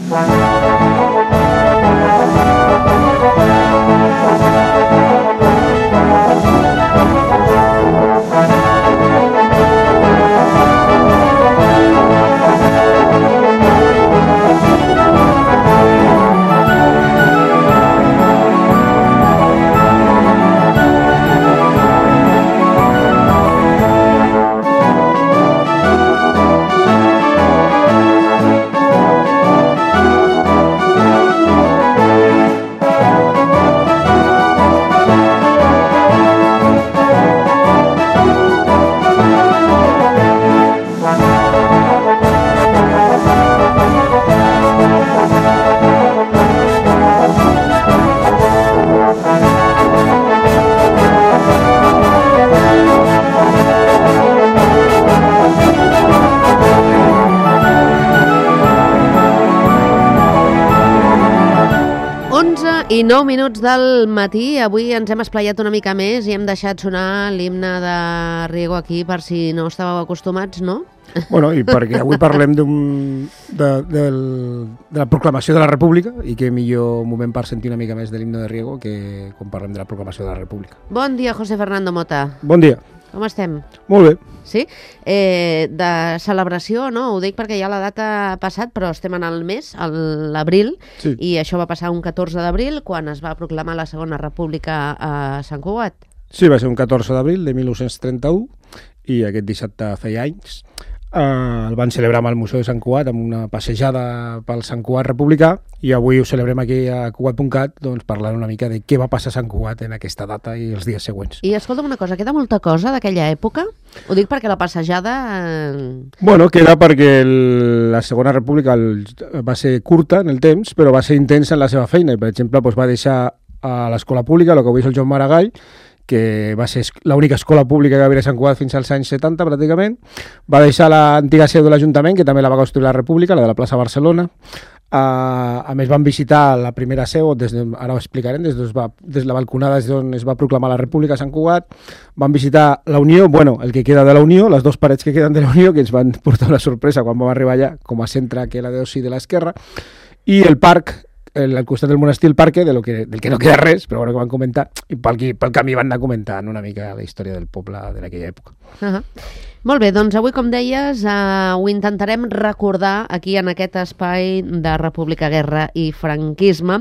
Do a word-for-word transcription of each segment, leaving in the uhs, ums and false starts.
I nou minuts del matí, avui ens hem esplayat una mica més i hem deixat sonar l'himne de Riego aquí per si no estàveu acostumats, no? Bueno, i perquè avui parlem d'un, de, del, de la proclamació de la República i que millor moment per sentir una mica més de l'himne de Riego que quan parlem de la proclamació de la República. Bon dia, José Fernando Mota. Bon dia. Com estem? Molt bé. Sí? Eh, de celebració, no? Ho dic perquè ja la data ha passat, però estem en el mes, a l'abril, sí. I això va passar un catorze d'abril, quan es va proclamar la Segona República a Sant Cugat. Sí, va ser un catorze d'abril de mil nou-cents trenta-u i aquest dissabte feia anys. Uh, el van celebrar al Museu de Sant Cugat amb una passejada pel Sant Cugat republicà i avui ho celebrem aquí a Cugat punt cat doncs, parlant una mica de què va passar a Sant Cugat en aquesta data i els dies següents. I escolta'm una cosa, queda molta cosa d'aquella època? Ho dic perquè la passejada... Eh... Bueno, queda perquè el, la Segona República el, va ser curta en el temps, però va ser intensa en la seva feina. Per exemple, doncs, va deixar a l'escola pública, el que avui és el Joan Maragall, que va ser l'única escola pública que va haver a Sant Cugat fins als anys setanta, pràcticament. Va deixar l'antiga seu de l'Ajuntament, que també la va construir la República, la de la plaça Barcelona. Uh, a més, van visitar la primera seu, des de, ara ho explicarem, des, de, des de la balconada des d'on es va proclamar la República a Sant Cugat. Van visitar la Unió, bueno, el que queda de la Unió, les dues parets que queden de la Unió, que ens van portar una sorpresa quan vam arribar allà, com a centre que era d'oci de l'esquerra, i el parc, El, al costat del monestir, el parque, de lo que, del que no queda res, però bueno, que van comentar, i pel, pel camí van anar comentant una mica la història del poble d'aquella època. Uh-huh. Molt bé, doncs avui, com deies, uh, ho intentarem recordar aquí en aquest espai de República, Guerra i Franquisme,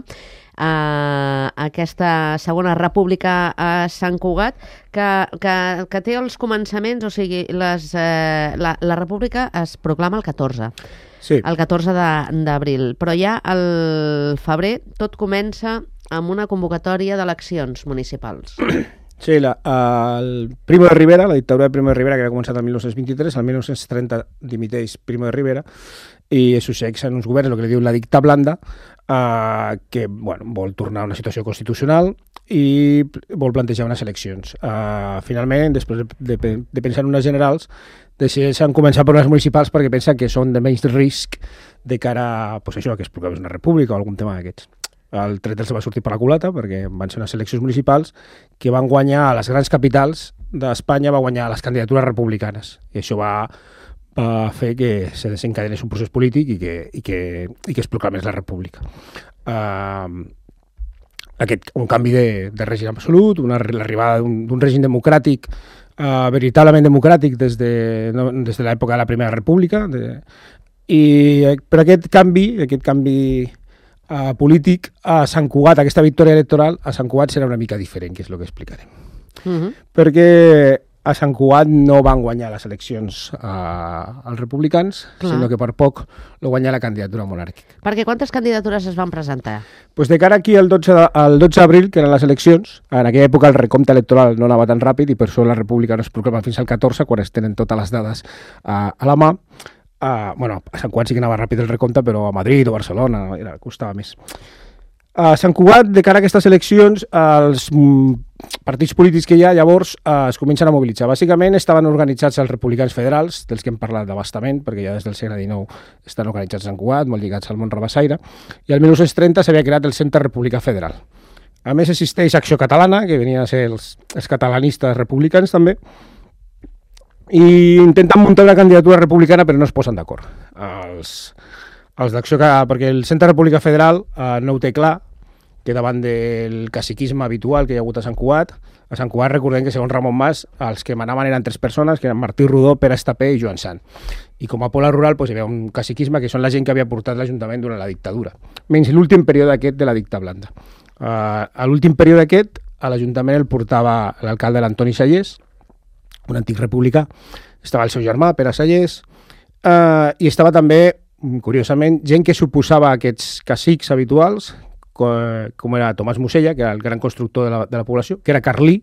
uh, aquesta Segona República a Sant Cugat, que, que, que té els començaments, o sigui, les, uh, la, la República es proclama el catorze. Sí. El catorze d'abril, però ja al febrer tot comença amb una convocatòria d'eleccions municipals. Sí, la, el Primo de Rivera, la dictadura de Primo de Rivera, que havia començat el mil nou-cents vint-i-tres, el mil nou-cents trenta dimiteix Primo de Rivera i es succeeixen uns governs, el que li diu la dicta blanda, eh, que bueno, vol tornar a una situació constitucional i vol plantejar unes eleccions. Eh, finalment, després de, de, de pensar en unes generals, decideixen començar per unes municipals perquè pensen que són de menys risc de cara a pues això, que es proclamés una república o algun tema d'aquests. El tret els va sortir per la culata perquè van ser unes eleccions municipals que van guanyar a les grans capitals d'Espanya, va guanyar les candidatures republicanes i això va, va fer que se desencadenés un procés polític i que, i que, i que es proclamés la república. Uh, aquest, un canvi de, de règim absolut, una, l'arribada d'un règim democràtic Uh, veritablement democràtic des de, no, des de l'època de la Primera República de, i per aquest canvi aquest canvi uh, polític a Sant Cugat, aquesta victòria electoral a Sant Cugat serà una mica diferent, que és el que explicarem. Uh-huh. Perquè a Sant Cugat no van guanyar les eleccions uh, els republicans, Clar. sinó que per poc lo guanyà la candidatura monàrquica. Perquè quantes candidatures es van presentar? Pues de cara aquí al dotze d'abril, que eren les eleccions, en aquella època el recompte electoral no anava tan ràpid i per això la República no es proclama fins al catorze, quan es tenen totes les dades uh, a la mà. Uh, bueno, a Sant Cugat sí que anava ràpid el recompte, però a Madrid o Barcelona era, costava més. A Sant Cugat, de cara a aquestes eleccions, els partits polítics que hi ha llavors eh, es comencen a mobilitzar. Bàsicament estaven organitzats els republicans federals, dels que hem parlat d'abastament, perquè ja des del segle dinou estan organitzats a Sant Cugat, molt lligats al món rabassaire, i el mil nou-cents trenta s'havia creat el Centre Republicà Federal. A més existeix Acció Catalana, que venien a ser els, els catalanistes republicans també, i intenten muntar una candidatura republicana però no es posen d'acord. Els... Els d'Acció, perquè el Centre República Federal eh, no ho té clar, que davant del caciquisme habitual que hi ha hagut a Sant Cugat, a Sant Cugat recordem que segons Ramon Mas els que manaven eren tres persones, que eren Martí Rodó, Pere Estapé i Joan Sant. I com a poble rural doncs, hi havia un caciquisme que són la gent que havia portat l'Ajuntament durant la dictadura, menys l'últim període aquest de la dicta blanda. Uh, a l'últim període aquest a l'Ajuntament el portava l'alcalde l'Antoni Sallés, un antic republicà, estava el seu germà, Pere Sallés, uh, i estava també, curiosament, gent que s'oposava a aquests cacics habituals, com era Tomàs Musella, que era el gran constructor de la, de la població, que era carlí,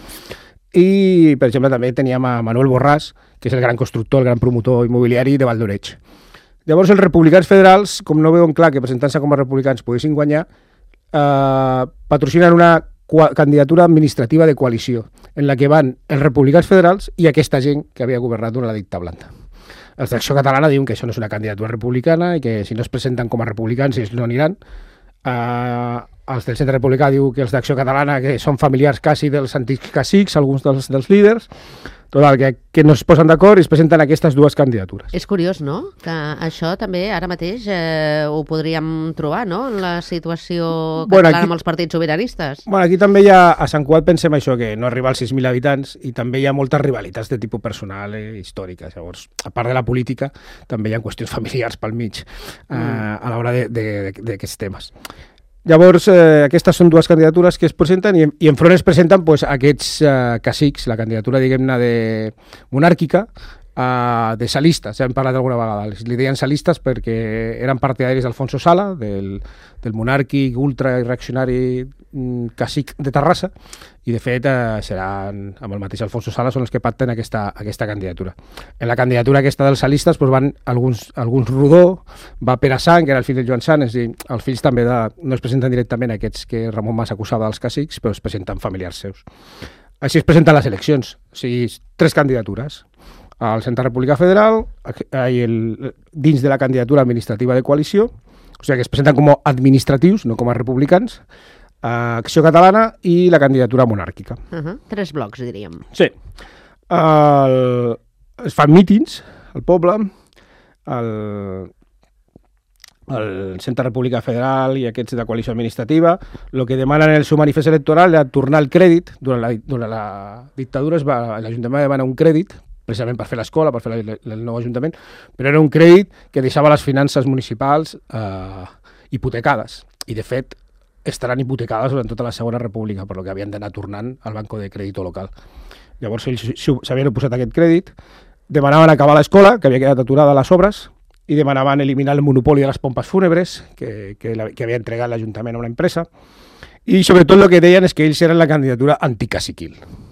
i, per exemple, també teníem a Manuel Borràs, que és el gran constructor, el gran promotor immobiliari de Valdoreig. Llavors, els republicans federals, com no veuen clar que presentant-se com a republicans poguessin guanyar, eh, patrocinen una candidatura administrativa de coalició, en la que van els republicans federals i aquesta gent que havia governat durant la dicta blanda. Els d'Acció Catalana diuen que això no és una candidatura republicana i que si no es presenten com a republicans ells no aniran. Uh, els del Centre Republicà diu que els d'Acció Catalana que són familiars quasi dels antics cacics, alguns dels, dels líders, total, que, que no es posen d'acord i es presenten aquestes dues candidatures. És curiós, no?, que això també ara mateix eh, ho podríem trobar, no?, en la situació catalana bueno, aquí, amb els partits sobiranistes. Bueno, aquí també hi ha, a Sant Cugat pensem això, que no arriba als sis mil habitants i també hi ha moltes rivalitats de tipus personal i eh, històriques. Llavors, a part de la política, també hi ha qüestions familiars pel mig eh, mm. a l'hora d'aquests temes. Llavors, eh, aquestes són dues candidatures que es presenten i, i enfront es presenten pues, aquests eh, cacics, la candidatura, diguem-ne, de monàrquica, eh, de salistes, ja hem parlat alguna vegada. Li deien salistes perquè eren partidaris d'Alfonso Sala, del, del monàrquic ultra reaccionari mm, cacic de Terrassa, i de fet eh, seran, amb el mateix Alfonso Sala, són els que pacten aquesta, aquesta candidatura. En la candidatura aquesta dels salistes pues, van alguns, alguns Rodó, va Pere Sant, que era el fill de Joan Sant, és a dir, els fills també de, no es presenten directament aquests que Ramon Mas acusava dels cacics, però es presenten familiars seus. Així es presenten les eleccions, o sigui, tres candidatures. Al Centre República Federal, i el, dins de la candidatura administrativa de coalició, o sigui que es presenten com a administratius, no com a republicans, Acció Catalana i la candidatura monàrquica. Uh -huh. Tres blocs, diríem. Sí. El, es fan mítings al poble, el, el Centre República Federal i aquests de coalició administrativa, el que demanen en el seu manifest electoral era tornar el crèdit. Durant la, durant la dictadura l'Ajuntament va demanar un crèdit, precisament per fer l'escola, per fer el, el nou Ajuntament, però era un crèdit que deixava les finances municipals eh, hipotecades. I, de fet, estaran hipotecades durant tota la Segona República, per lo que havien d'anar tornant al Banco de Crédito Local. Llavors ells s'havien oposat a aquest crèdit, demanaven acabar l'escola, que havia quedat aturada a les obres, i demanaven eliminar el monopoli de les pompes fúnebres, que, que, la, que havia entregat l'Ajuntament a una empresa, i sobretot el que deien és que ells eren la candidatura anticaciquil.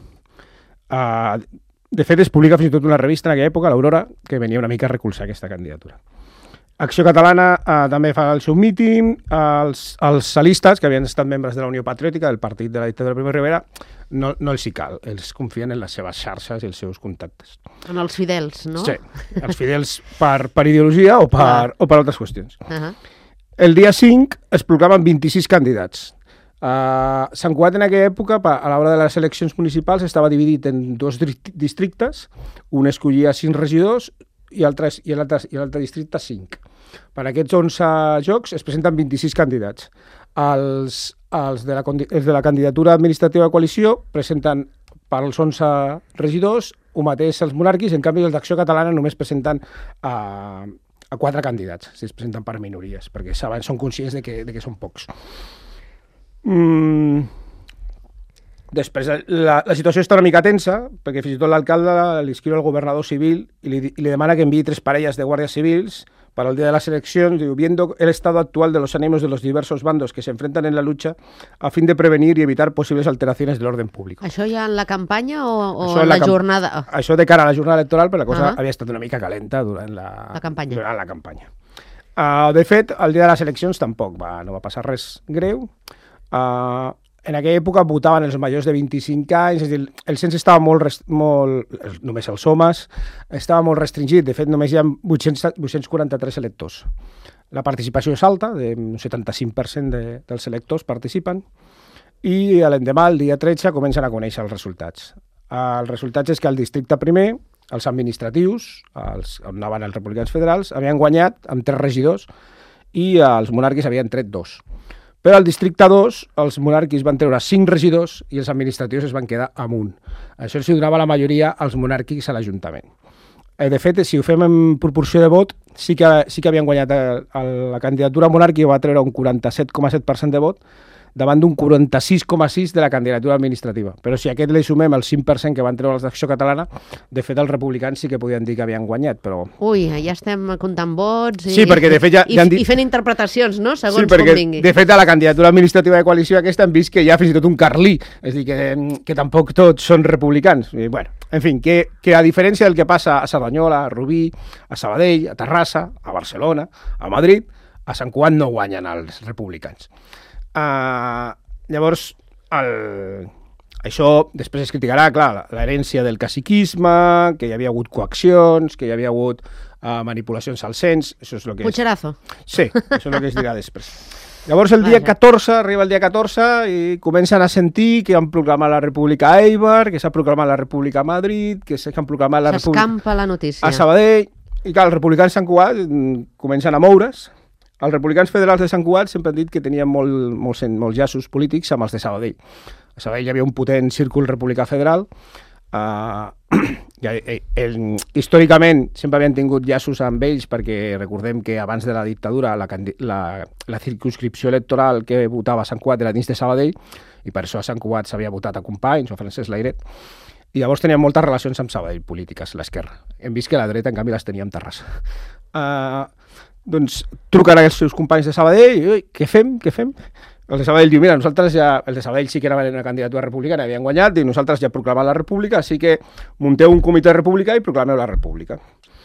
Uh, de fet, es publica fins i tot una revista en aquella època, l'Aurora, que venia una mica a recolzar aquesta candidatura. Acció Catalana eh, també fa el seu míting, els, els salistes, que havien estat membres de la Unió Patriòtica, del partit de la dictadura de Primo de Rivera, no, no els hi cal, ells confien en les seves xarxes i els seus contactes. En els fidels, no? Sí, els fidels per, per ideologia o per, ah. o per altres qüestions. Uh -huh. El dia cinc es proclamen vint-i-sis candidats. Uh, Sant Cugat en aquella època, a l'hora de les eleccions municipals, estava dividit en dos districtes, un escollia cinc regidors, i l'altre i l'altre districte cinc. Per aquests onze jocs es presenten vint-i-sis candidats. Els, els, de la, els de la candidatura administrativa de coalició presenten per als onze regidors el mateix els monàrquics, en canvi els d'Acció Catalana només presenten a, a quatre candidats, si es presenten per minories, perquè saben, són conscients de que, de que són pocs. Mm. Després, la, la situació està una mica tensa, perquè fins i tot l'alcalde li escriu al governador civil i li, i li demana que enviï tres parelles de guàrdies civils para el día de las elecciones, diu, viendo el estado actual de los ánimos de los diversos bandos que se enfrentan en la lucha a fin de prevenir y evitar posibles alteraciones del orden público. Això ja en la campanya o, o en la, la jornada? Oh. Això de cara a la jornada electoral, però la cosa uh-huh. havia estat una mica calenta durant la, la campanya. Durant la campanya. Uh, de fet, el dia de les eleccions tampoc va, no va passar res greu. Uh, En aquella època votaven els majors de vint-i-cinc anys, és a dir, el cens estava molt, rest, molt només els homes, estava molt restringit, de fet només hi ha vuit-cents quaranta-tres electors. La participació és alta, un setanta-cinc per cent de, dels electors participen, i l'endemà, el dia tretze, comencen a conèixer els resultats. Els resultats és que al districte primer els administratius, els, on anaven els republicans federals, havien guanyat amb tres regidors i els monàrquics havien tret dos. Però al districte dos, els monàrquics van treure cinc regidors i els administratius es van quedar amb un. Això els donava la majoria als monàrquics a l'Ajuntament. De fet, si ho fem en proporció de vot, sí que, sí que havien guanyat el, el, la candidatura monàrquica, va treure un quaranta-set coma set per cent de vot, davant d'un quaranta-sis coma sis de la candidatura administrativa. Però si a aquest li sumem el cinc per cent que van treure els d'Acció Catalana, de fet els republicans sí que podien dir que havien guanyat, però... Ui, ja estem comptant vots i, sí, perquè de fet ja, i, ja han dit... i fent interpretacions, no?, segons sí, perquè, com vingui. De fet, a la candidatura administrativa de coalició aquesta hem vist que hi ha fins i tot un carlí, és a dir, que, que tampoc tots són republicans. I, bueno, en fi, que, que a diferència del que passa a Cerdanyola, a Rubí, a Sabadell, a Terrassa, a Barcelona, a Madrid, a Sant Cugat no guanyen els republicans. Uh, llavors, el... això després es criticarà, clar, l'herència del caciquisme, que hi havia hagut coaccions, que hi havia hagut uh, manipulacions al cens, això és el que... Pucherazo. És... Sí, això és el que es dirà després. Llavors el dia catorze, arriba el dia catorze i comencen a sentir que han proclamat la República a Eibar, que s'ha proclamat la República a Madrid, que s'han proclamat la República... S'escampa la notícia. A Sabadell, i clar, els republicans de Sant Cugat comencen a moure's. Els republicans federals de Sant Cugat sempre han dit que tenien molt, molts, molts llaços polítics amb els de Sabadell. A Sabadell hi havia un potent círcul republicà federal. Uh, ja, el, històricament sempre havien tingut llaços amb ells perquè recordem que abans de la dictadura la, la, la circunscripció electoral que votava a Sant Cugat era dins de Sabadell i per això a Sant Cugat s'havia votat a Companys o a Francesc Layret. I llavors tenien moltes relacions amb Sabadell polítiques, l'esquerra. Hem vist que la dreta, en canvi, les tenia amb Terrassa. Uh, doncs truquen als seus companys de Sabadell i, què fem, què fem? Els de Sabadell diu, mira, nosaltres ja, els de Sabadell sí que era una candidatura republicana, havien guanyat, i nosaltres ja proclamem la república, així que munteu un comitè republicà i proclameu la república.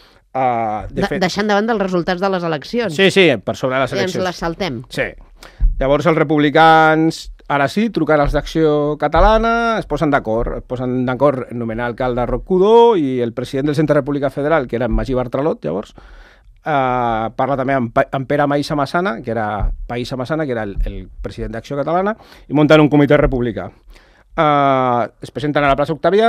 Uh, de de fet... Deixant davant dels resultats de les eleccions. Sí, sí, per sobre de les eleccions. I ens les saltem. Sí. Llavors els republicans, ara sí, truquen als d'Acció Catalana, es posen d'acord, es posen d'acord en nomenar alcalde Roc Cudó i el president del Centre República Federal, que era en Magí Bartralot, llavors, Uh, parla també amb, amb Pere Maïssa Massana, que era Païssa Massana, que era el, el president d'Acció Catalana, i munten un comitè republicà. Uh, es presenten a la plaça Octavià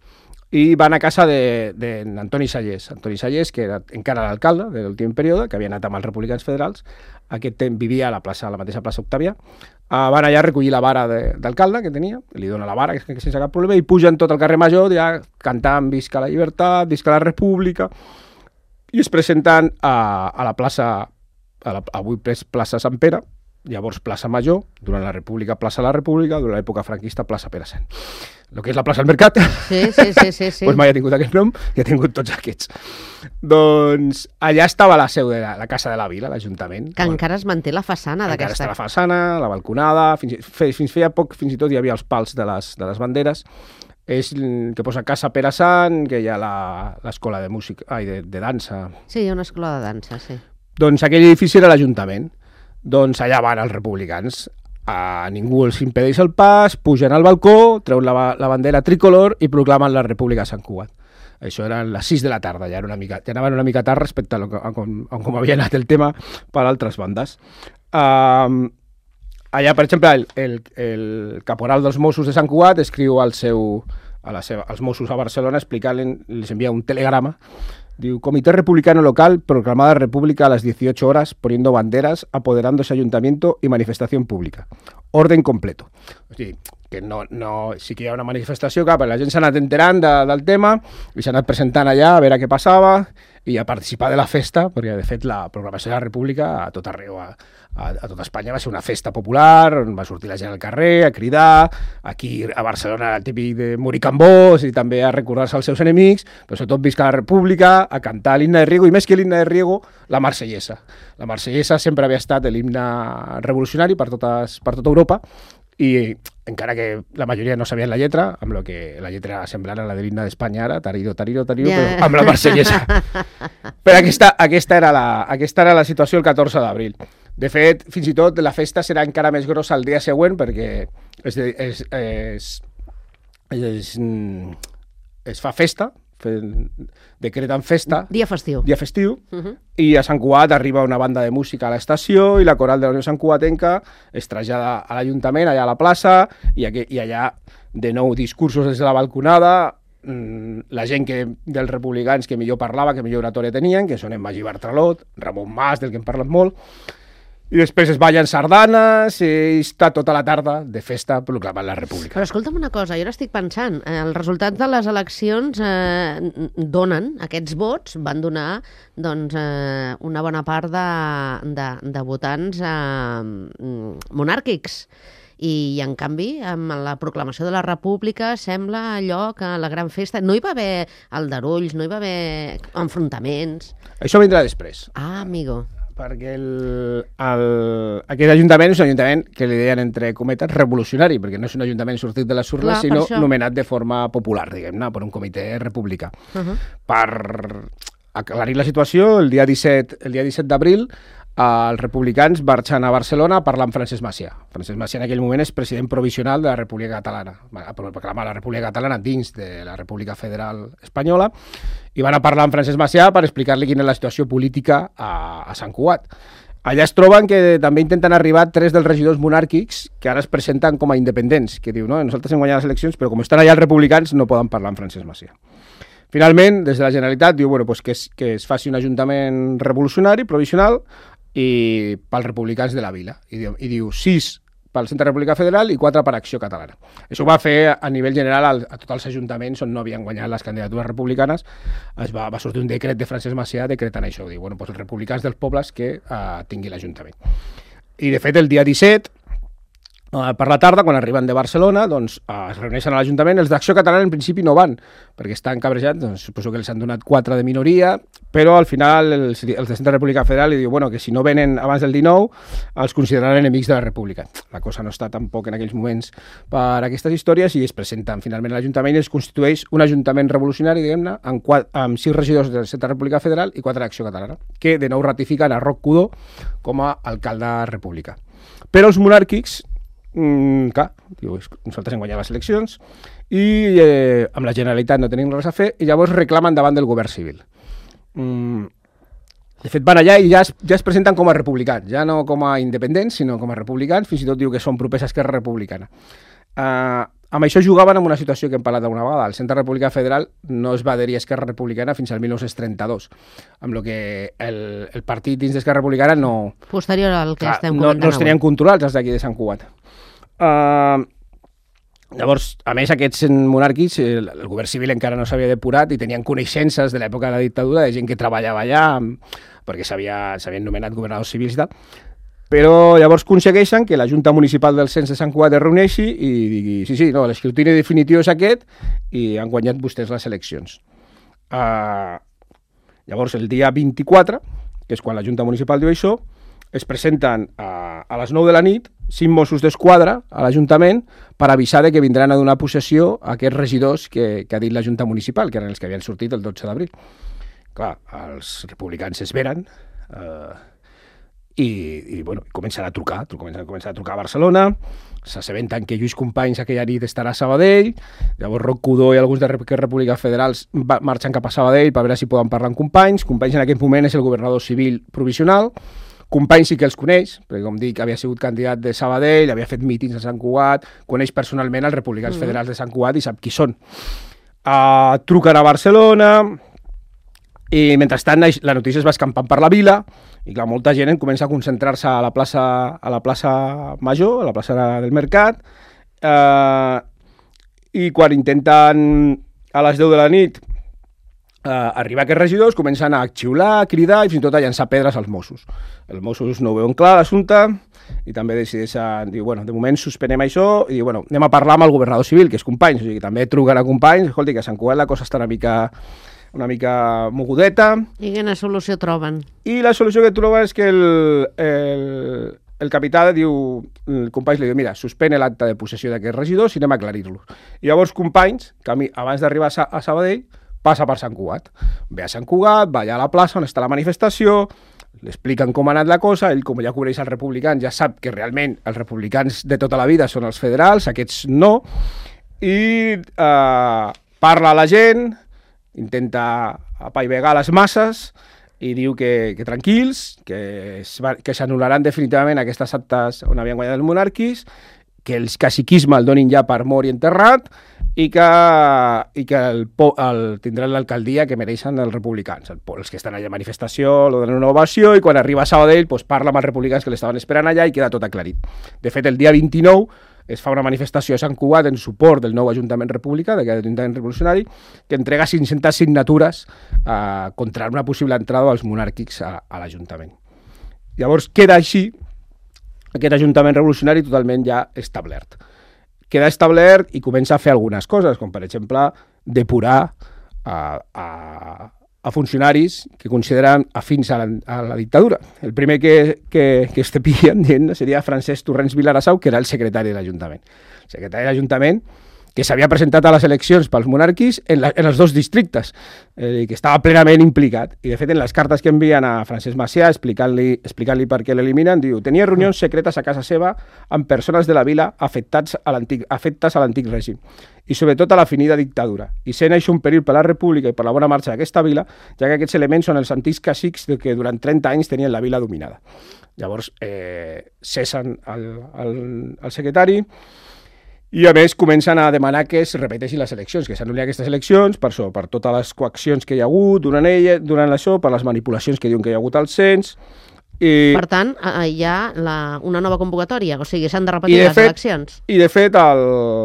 i van a casa d'Antoni Sallés. Antoni Sallés, que era encara l'alcalde de l'últim període, que havia anat amb els republicans federals, aquest temps vivia a la, plaça, a la mateixa plaça Octavià. Uh, van allà a recollir la vara d'alcalde que tenia, li dona la vara que, que sense cap problema, i pugen tot el carrer Major ja cantant Visca la llibertat, Visca la república, i es presenten a, a la plaça, a la, avui plaça Sant Pere, llavors plaça Major, durant la República plaça la República, durant l'època franquista plaça Pere Sant. El que és la plaça del Mercat, sí, sí, sí, sí, sí. Pues mai ha tingut aquest nom i ha tingut tots aquests. Doncs allà estava la seu de la, la Casa de la Vila, l'Ajuntament. Que on... encara es manté la façana d'aquesta. Encara està la façana, la balconada, fins, fins feia poc fins i tot hi havia els pals de les, de les banderes. És que posa Casa Pere Sant, que hi ha l'escola de música, ai, de, de dansa. Sí, hi ha una escola de dansa, sí. Doncs aquell edifici era l'Ajuntament. Doncs allà van els republicans. A ningú els impedeix el pas, pugen al balcó, treuen la, la bandera tricolor i proclamen la República de Sant Cugat. Això eren les sis de la tarda, ja, era una mica, ja anaven una mica tard respecte a, lo, a, com, a com havia anat el tema per altres bandes. Uh, Allà, per exemple, el, el, el caporal dels Mossos de Sant Cugat escriu al seu, a la seva, als Mossos a Barcelona explicant, les envia un telegrama. Diu, Comité Republicano Local, proclamada República a las dieciocho horas, poniendo banderas, apoderándose ayuntamiento y manifestación pública. Orden completo. O sigui, que no, no, sí que hi ha una manifestació, clar, la gent s'ha anat enterant de, del tema i s'ha anat presentant allà a veure què passava i a participar de la festa, perquè de fet la proclamació de la República a tot arreu, a, a, a tota Espanya va ser una festa popular, on va sortir la gent al carrer a cridar, aquí a Barcelona el típic de moricambós i també a recordar-se als seus enemics, però sobretot visca la República, a cantar l'himne de Riego, i més que l'himne de Riego, la Marsellesa. La Marsellesa sempre havia estat l'himne revolucionari per, totes, per tota Europa, i encara que la majoria no sabien la lletra, amb lo que la lletra semblant a la de l'himne d'Espanya ara, tariro, tariro, tariro, yeah. Però amb la marsellesa. Però aquesta, aquesta, era la, aquesta era la situació el catorze d'abril. De fet, fins i tot la festa serà encara més grossa el dia següent perquè es, es, es, es, es fa festa, decreten festa, dia festiu, dia festiu uh -huh. i a Sant Cugat arriba una banda de música a l'estació i la coral de la Unió Sant Cugatenca es trasllada a l'Ajuntament, allà a la plaça, i, aquí, i allà de nou discursos des de la balconada, la gent que, dels republicans que millor parlava, que millor oratòria tenien, que són en Magí Bartralot, Ramon Mas, del que hem parlat molt, i després es ballen sardanes i està tota la tarda de festa proclamant la república. Però escolta'm una cosa, jo ara estic pensant, eh, els resultats de les eleccions eh, donen, aquests vots van donar doncs, eh, una bona part de, de, de votants eh, monàrquics. I, en canvi, amb la proclamació de la república sembla allò que la gran festa... No hi va haver aldarulls, no hi va haver enfrontaments... Això vindrà després. Ah, amigo... perquè el, el, aquest ajuntament és un ajuntament que li deien entre cometes revolucionari, perquè no és un ajuntament sortit de les urnes, sinó nomenat de forma popular, diguem-ne, per un comitè republicà. Uh -huh. Per aclarir la situació, el dia disset, el dia disset d'abril, els republicans marxen a Barcelona a parlar amb Francesc Macià. Francesc Macià en aquell moment és president provisional de la República Catalana, va proclamar la República Catalana dins de la República Federal Espanyola, i van a parlar amb Francesc Macià per explicar-li quina és la situació política a, a Sant Cugat. Allà es troben que també intenten arribar tres dels regidors monàrquics que ara es presenten com a independents, que diu, no, nosaltres hem guanyat les eleccions, però com estan allà els republicans no poden parlar amb Francesc Macià. Finalment, des de la Generalitat, diu bueno, pues que, es, que es faci un ajuntament revolucionari, provisional, i pels republicans de la vila. I diu, i diu sis pel Centre República Federal i quatre per Acció Catalana. Això ho va fer a nivell general a, a tots els ajuntaments on no havien guanyat les candidatures republicanes. Es va, va sortir un decret de Francesc Macià decretant això. Diu, bueno, pues els republicans dels pobles que uh, tinguin l'Ajuntament. I, de fet, el dia disset, uh, per la tarda, quan arriben de Barcelona, doncs uh, es reuneixen a l'Ajuntament. Els d'Acció Catalana, en principi, no van, perquè estan cabrejats. Doncs, suposo que els han donat quatre de minoria, però al final els, els de Centre República Federal li diu bueno, que si no venen abans del dinou els consideraran enemics de la República. La cosa no està tampoc en aquells moments per aquestes històries i es presenten finalment a l'Ajuntament i es constitueix un Ajuntament revolucionari, diguem-ne, amb, amb sis regidors del Centre República Federal i quatre d'Acció Catalana, que de nou ratifiquen a Roc Cudó com a alcalde republicà. Però els monàrquics, mmm, clar, diu, nosaltres hem guanyat les eleccions i eh, amb la Generalitat no tenim res a fer i llavors reclamen davant del govern civil. De fet, van allà i ja es, ja es presenten com a republicans, ja no com a independents, sinó com a republicans, fins i tot diu que són propers a Esquerra Republicana. Uh, amb això jugaven en una situació que hem parlat d'una vegada. El Centre República Federal no es va adherir a Esquerra Republicana fins al dinou trenta-dos, amb el que el, el partit dins d'Esquerra Republicana no... Posterior al que clar, estem no, comentant no els tenien controlats els d'aquí de Sant Cugat. Uh, Llavors, a més, aquests monàrquics, el, el govern civil encara no s'havia depurat i tenien coneixences de l'època de la dictadura, de gent que treballava allà, perquè s'havien nomenat governadors civils i tal. Però llavors aconsegueixen que la Junta Municipal del Cens de Sant Cugat es reuneixi i digui, sí, sí, no, l'escrutini definitiu és aquest i han guanyat vostès les eleccions. Uh, llavors, el dia vint-i-quatre, que és quan la Junta Municipal diu això, es presenten a, a les nou de la nit cinc Mossos d'Esquadra a l'Ajuntament per avisar de que vindran a donar possessió a aquests regidors que, que ha dit la Junta Municipal, que eren els que havien sortit el dotze d'abril. Clar, els republicans es veren eh, i, i bueno, comencen a trucar, comencen, comencen a trucar a Barcelona, s'assabenten que Lluís Companys aquella nit estarà a Sabadell, llavors Roc Cudó i alguns de República Federals va, marxen cap a Sabadell per veure si poden parlar amb Companys. Companys en aquest moment és el governador civil provisional. Companys sí que els coneix, perquè com dic, havia sigut candidat de Sabadell, havia fet mítings a Sant Cugat, coneix personalment els republicans mm. federals de Sant Cugat i sap qui són. Uh, truquen a Barcelona i mentrestant la notícia es va escampant per la vila i clar, molta gent comença a concentrar-se a la plaça, a la plaça Major, a la plaça del Mercat, uh, i quan intenten a les deu de la nit Uh, arribar aquests regidors, comencen a xiular, a cridar i fins i tot a llançar pedres als Mossos. Els Mossos no ho veuen clar, l'assumpte, i també decideixen, diu, bueno, de moment suspenem això, i diu, bueno, anem a parlar amb el governador civil, que és Companys, o sigui, també truquen a Companys, escolti, que a Sant Cugat la cosa està una mica, una mica mogudeta. I quina solució troben? I la solució que troben és que el, el, el capità diu, el Companys li diu, mira, suspèn l'acte de possessió d'aquests regidors i anem a aclarir-los. I llavors Companys, abans d'arribar a Sabadell, passa per Sant Cugat. Ve a Sant Cugat, va allà a la plaça on està la manifestació, li expliquen com ha anat la cosa, ell com ja cobreix els republicans ja sap que realment els republicans de tota la vida són els federals, aquests no, i eh, parla a la gent, intenta apaivagar les masses i diu que, que tranquils, que s'anul·laran definitivament aquestes actes on havien guanyat els monàrquics, que el caciquisme el donin ja per mort i enterrat i que, i que el, el, tindran l'alcaldia que mereixen els republicans, el, els que estan allà a manifestació, lo donen una ovació, i quan arriba a Sabadell pues, parla amb els republicans que l'estaven esperant allà i queda tot aclarit. De fet, el dia vint-i-nou es fa una manifestació a Sant Cugat en suport del nou Ajuntament Republicà, d'aquest Ajuntament Revolucionari, que entrega cinc-centes signatures eh, contra una possible entrada dels monàrquics a, a l'Ajuntament. Llavors queda així aquest Ajuntament Revolucionari totalment ja establert. Queda establert i comença a fer algunes coses, com per exemple depurar a, a, a funcionaris que consideren afins a la, a la dictadura. El primer que, que, que es cepillen seria Francesc Torrents Vilarassau, que era el secretari de l'Ajuntament. El secretari de l'Ajuntament que s'havia presentat a les eleccions pels monàrquics en, la, en els dos districtes, eh, que estava plenament implicat. I, de fet, en les cartes que envien a Francesc Macià, explicant-li explicant per què l'eliminen, diu: tenia reunions secretes a casa seva amb persones de la vila afectats a l'antic afectes a l'antic règim, i sobretot a la finida dictadura, i sent això un perill per la república i per la bona marxa d'aquesta vila, ja que aquests elements són els antics cacics que durant trenta anys tenien la vila dominada. Llavors, eh, cessen el, el, el secretari, i a més comencen a demanar que es repeteixin les eleccions, que s'anul·lin aquestes eleccions per, això, per totes les coaccions que hi ha hagut durant, ella, durant això, per les manipulacions que diuen que hi ha hagut al cens. I... Per tant, hi ha la, una nova convocatòria, o sigui, s'han de repetir de les fet, eleccions. I de fet, el,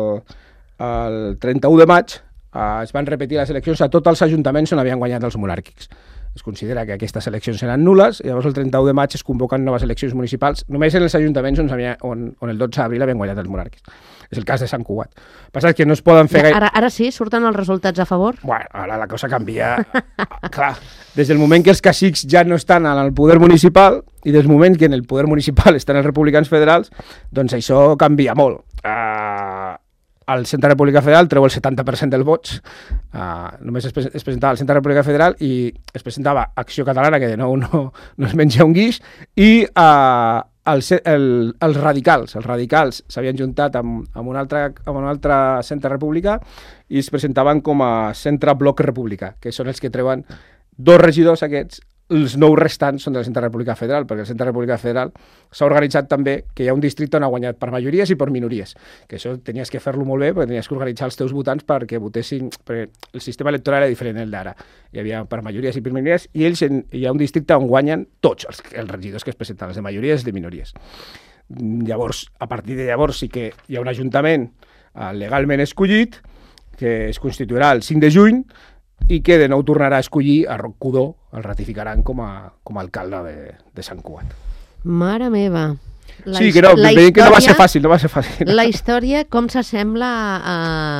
el trenta-u de maig eh, es van repetir les eleccions a tots els ajuntaments on havien guanyat els monàrquics. Es considera que aquestes eleccions eren nules, i llavors el trenta-u de maig es convoquen noves eleccions municipals, només en els ajuntaments on, havia, on, on el dotze d'abril havien guanyat els monàrquics. És el cas de Sant Cugat. Passa que no es poden fer... Ja, ara, ara sí? Surten els resultats a favor? Bueno, ara la cosa canvia. Clar, des del moment que els cacics ja no estan en el poder municipal i des del moment que en el poder municipal estan els republicans federals, doncs això canvia molt. Uh, el Centre República Federal treu el setanta per cent dels vots, uh, només es, es presentava el Centre República Federal i es presentava Acció Catalana, que de nou no, no es menja un guix, i uh, el, el, els radicals. Els radicals s'havien juntat amb, amb, un altre, amb un altre centre republicà i es presentaven com a Centre Bloc Republicà, que són els que treuen dos regidors aquests. Els nou restants són del Centre República Federal, perquè el Centre República Federal s'ha organitzat també que hi ha un districte on ha guanyat per majories i per minories, que això tenies que fer-lo molt bé, perquè tenies que organitzar els teus votants perquè votessin, perquè el sistema electoral era diferent del d'ara. Hi havia per majories i per minories, i ells en, hi ha un districte on guanyen tots els, els regidors que es presenten, els de majories i els de minories. Llavors, a partir de llavors sí que hi ha un ajuntament eh, legalment escollit, que es constituirà el cinc de juny, i que de nou tornarà a escollir a Roc Codó, el ratificaran com a, com a alcalde de, de Sant Cugat. Mare meva. La sí, que no, la història, que no va ser fàcil, no va ser fàcil. La història com s'assembla a,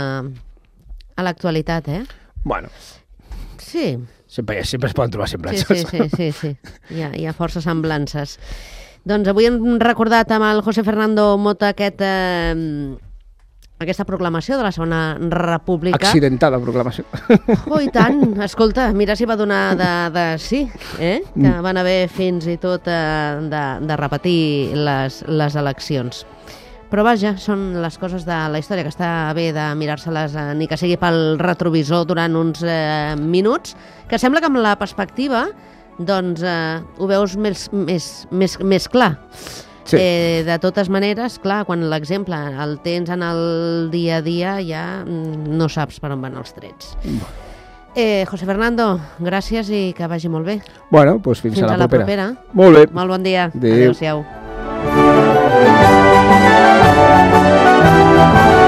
a l'actualitat, eh? Bueno. Sí. Sempre, sempre es poden trobar semblances. Sí, sí, sí, sí, sí. Hi ha, hi ha forces semblances. Doncs avui hem recordat amb el José Fernando Mota aquest... Eh, aquesta proclamació de la Segona República. Accidentada proclamació. Oh, i tant. Escolta, mira si va donar de, de sí, eh? Que van haver fins i tot eh, de, de repetir les, les eleccions. Però vaja, són les coses de la història, que està bé de mirar-se-les, eh, ni que sigui pel retrovisor durant uns eh, minuts, que sembla que amb la perspectiva doncs, eh, ho veus més, més, més, més clar. Sí. Eh, de totes maneres, clar, quan l'exemple el tens en el dia a dia ja no saps per on van els trets. Bueno. Eh, José Fernando, gràcies i que vagi molt bé. Bueno, doncs fins, fins a la, a la propera. propera. Molt bé. Molt bon dia. Adéu. Adéu-siau.